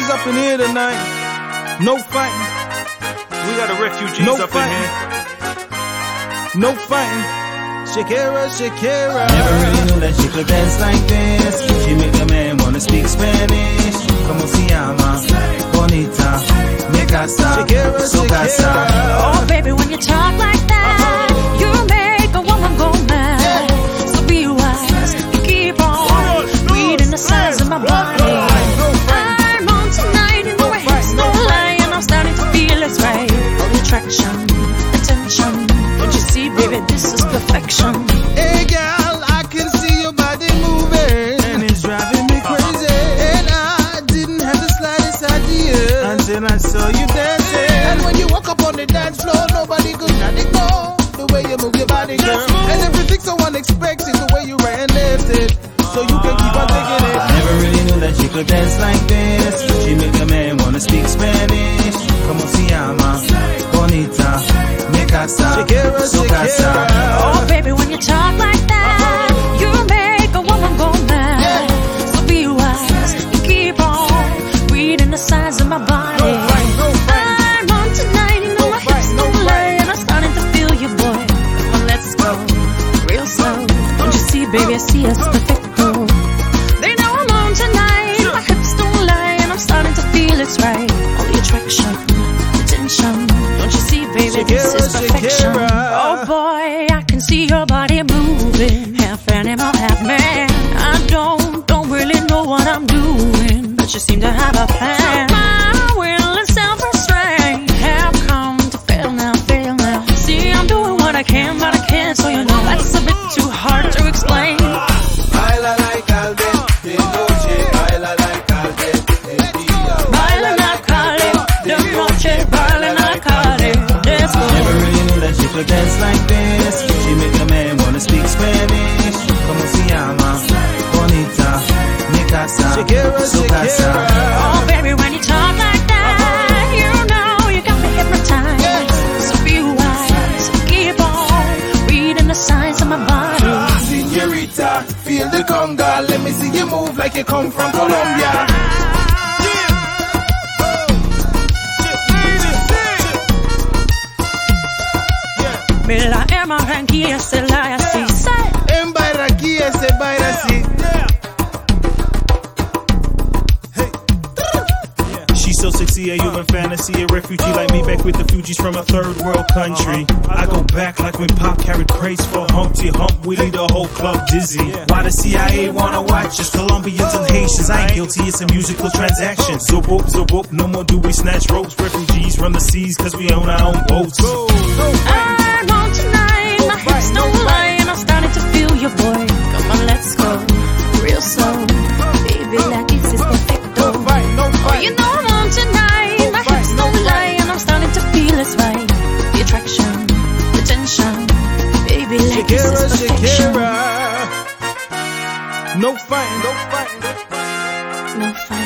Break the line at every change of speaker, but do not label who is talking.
refugees up in here tonight. No fighting.
We got the refugees
No
up
fighting.
in here.
No fighting. Shakira, Shakira.
Never really knew that she could dance like this. She make a man wanna speak Spanish. Como se llama? Bonita. Me casa.
Shakira,
Su casa.
Oh, baby, when you talk like that, you make a woman go mad. So be wise and keep on reading the signs of my body. I'm on tonight in the way hips don't lie, and I'm starting to feel it's right. All the attraction, attention. Don't you see, baby, this is perfection.
Hey girl, I can see your body moving, and it's driving me crazy. And I didn't have the slightest idea until I saw you dancing. And when you walk up on the dance floor, nobody could not ignore the way you move your body, girl. And everything someone expects is the way you right and left it, so you can keep on taking it.
Never really knew that she could dance like this. She make a man wanna speak Spanish. Como se llama? Bonita. Me casa.
Shakira,
Su casa.
Oh, baby, when you talk like that, you make a woman go mad. So be wise and keep on reading the signs of my body. I'm on tonight, you know my hips don't lie, and I'm starting to feel you, boy. Come on, let's go real slow. Don't you see, baby, I see us perfecto. They know I'm on tonight, my hips don't lie, and I'm starting to feel it's right. All the attraction, attention. Don't you see, baby, this is perfection.
Shakira.
Oh boy, I can see your body moving, half animal, half man. I don't really know what I'm doing, but you seem to have a plan. My will and self-restraint have come to fail now, fail now. See, I'm doing what I can, but I can't, so you know that's a bit too hard to explain.
Baila like Albert de noche. Baila like Albert de día.
Bailen al Cali, de noche, bailen al Cali. Let's go.
Never really knew that she could dance like this. She make a man wanna speak Spanish. Como se llama? Bonita. Me casa.
Shakira,
Su casa.
Oh, baby, when you talk like that, you know you got me hypnotized. So be wise, keep on reading the signs of my body.
Señorita, feel the conga. Let me see you move like you come from Colombia.
Me la Barranquilla se la así.
En Barranquilla se baila así.
She's so sexy, a human fantasy, a refugee like me back with the Fugees from a third world country. I go back like when Pop carried crates for Humpty Hump, we lead the whole club dizzy. Why the CIA wanna watch us? Colombians and Haitians, I ain't guilty, it's a musical transaction. Zop up, no more do we snatch ropes. Refugees run the seas cause we own our own boats.
I'm on tonight, my hips don't lie, and I'm starting to feel you, boy. Come on, let's go real slow, baby, like this is perfecto. Oh, you know I'm on tonight, my hips don't lie, and I'm starting to feel it's right. The attraction, the tension, baby, like this is
Shakira,
perfection.
Shakira. No fighting, no fighting.
No fight.